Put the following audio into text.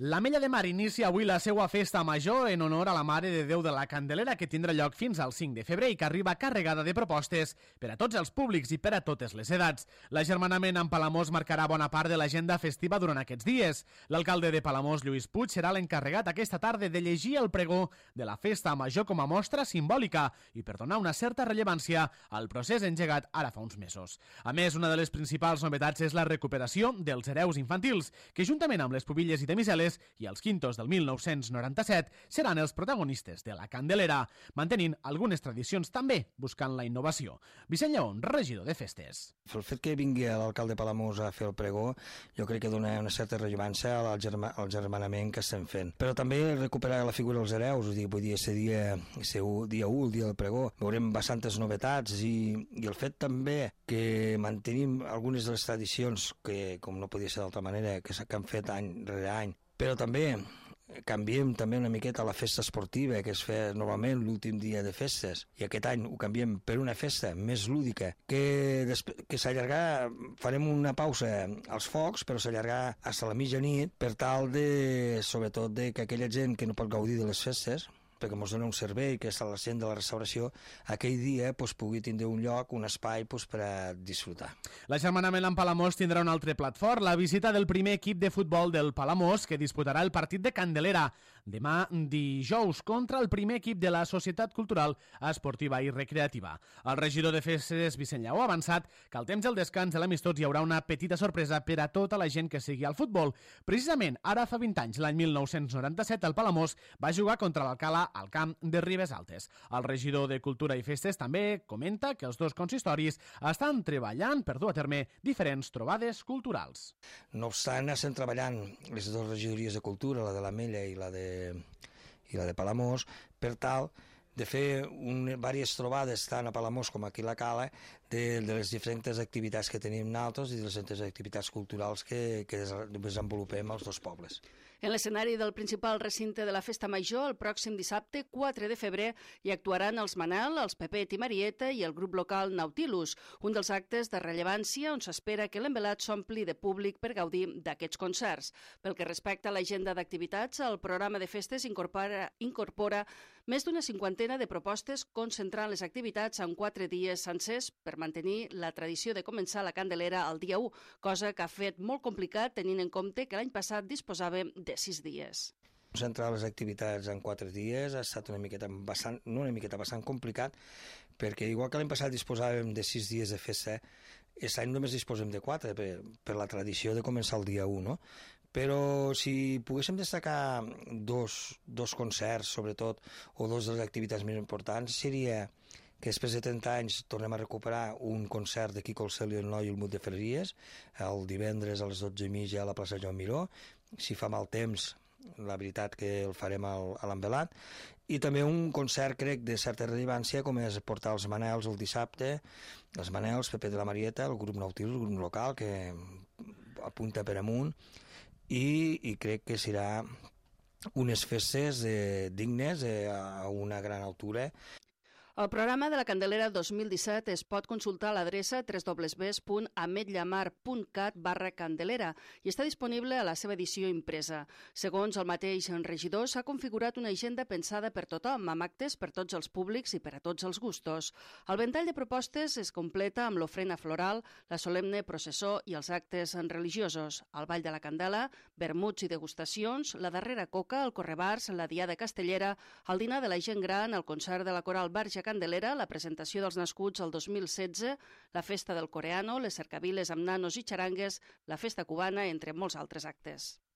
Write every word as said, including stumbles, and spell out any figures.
L'Ametlla de Mar inicia avui la seva festa major en honor a la Mare de Déu de la Candelera, que tindrà lloc fins al cinc de febrer i que arriba carregada de propostes per a tots els públics i per a totes les edats. L'agermanament amb Palamós marcarà bona part de l'agenda festiva durant aquests dies. L'alcalde de Palamós, Lluís Puig, serà l'encarregat aquesta tarda de llegir el pregó de la festa major com a mostra simbòlica i per donar una certa rellevància al procés engegat ara fa uns mesos. A més, una de les principals novetats és la recuperació dels hereus infantils, que juntament amb les pubilles i demiseles i els quintos del mil nou-cents noranta-set seran els protagonistes de la Candelera, mantenint algunes tradicions també buscant la innovació. Vicent Lleón, regidor de Festes. El fet que vingui l'alcalde Palamós a fer el pregó, jo crec que dona una certa rellevància al, germa, al germanament que estem fent. Però també recuperar la figura dels hereus, vull dir, vull dir, ese dia, ese dia u, el dia del pregó, veurem bastantes novetats i, i el fet també que mantenim algunes de les tradicions que, com no podia ser d'altra manera, que, que han fet any rere any, però també canviem també una miqueta la festa esportiva, que es fa normalment l'últim dia de festes, i aquest any ho canviem per una festa més lúdica, que, que s'allargarà, farem una pausa als focs, però s'allargarà fins a la mitjanit, per tal de, sobretot, de que aquella gent que no pot gaudir de les festes, perquè ens dona un servei, que és la gent de la restauració, aquell dia pues, pugui tindre un lloc, un espai pues, per a disfrutar. L'agermanament amb Palamós tindrà un altre plat fort, la visita del primer equip de futbol del Palamós, que disputarà el partit de Candelera demà dijous contra el primer equip de la Societat Cultural Esportiva i Recreativa. El regidor de Festes, Vicent Lleó, ha avançat que al temps del descans de l'amistós hi haurà una petita sorpresa per a tota la gent que sigui al futbol. Precisament, ara fa vint anys, l'any mil nou-cents noranta-set, el Palamós va jugar contra l'Alcalà al camp de Ribes Altes. El regidor de Cultura i Festes també comenta que els dos consistoris estan treballant per dur a terme diferents trobades culturals. No obstant, estem treballant les dues regidories de Cultura, la de l'Ametlla i la de, i la de Palamós, per tal de fer un, diverses trobades tant a Palamós com aquí a la Cala de, de les diferents activitats que tenim nosaltres i de les diferents activitats culturals que, que desenvolupem als dos pobles. En l'escenari del principal recinte de la Festa Major, el pròxim dissabte, quatre de febrer, hi actuaran els Manel, els Pepet i Marieta i el grup local Nautilus, un dels actes de rellevància on s'espera que l'envelat s'ompli de públic per gaudir d'aquests concerts. Pel que respecta a l'agenda d'activitats, el programa de festes incorpora, incorpora més d'una cinquantena de propostes concentrant les activitats en quatre dies sencers per mantenir la tradició de començar la Candelera el dia u, cosa que ha fet molt complicat tenint en compte que l'any passat disposàvem de sis dies. Centrar les activitats en quatre dies ha estat una miqueta bastant, no una miqueta, bastant complicat, perquè igual que l'any passat disposàvem de sis dies de festa, aquest any només disposem de quatre, per, per la tradició de començar el dia u, no? Però si poguéssim destacar dos, dos concerts, sobretot, o dos de les activitats més importants, seria que després de trenta anys tornem a recuperar un concert de Quico el Cel i el Noi i el Mut de Ferreries, el divendres a les dotze i mitja a la plaça Joan Miró. Si fa mal temps, la veritat que el farem al, a l'Envelat, i també un concert, crec, de certa rellevància, com és portar els Manels el dissabte, els Manels, Pepe de la Marieta, el grup Nautilus, el grup local, que apunta per amunt, i, i crec que serà unes festes eh, dignes eh, a una gran altura. El programa de la Candelera dos mil disset es pot consultar a l'adreça w w w punt ametllamar punt cat barra candelera i està disponible a la seva edició impresa. Segons el mateix regidor, s'ha configurat una agenda pensada per tothom, amb actes per tots els públics i per a tots els gustos. El ventall de propostes es completa amb l'ofrena floral, la solemne processó i els actes religiosos, el Ball de la Candela, vermuts i degustacions, la darrera coca, el correbars, la diada castellera, el dinar de la gent gran, el concert de la coral Barja Candelera, la presentació dels nascuts el dos mil setze, la festa del coreano, les cercaviles amb nanos i xarangues, la festa cubana, entre molts altres actes.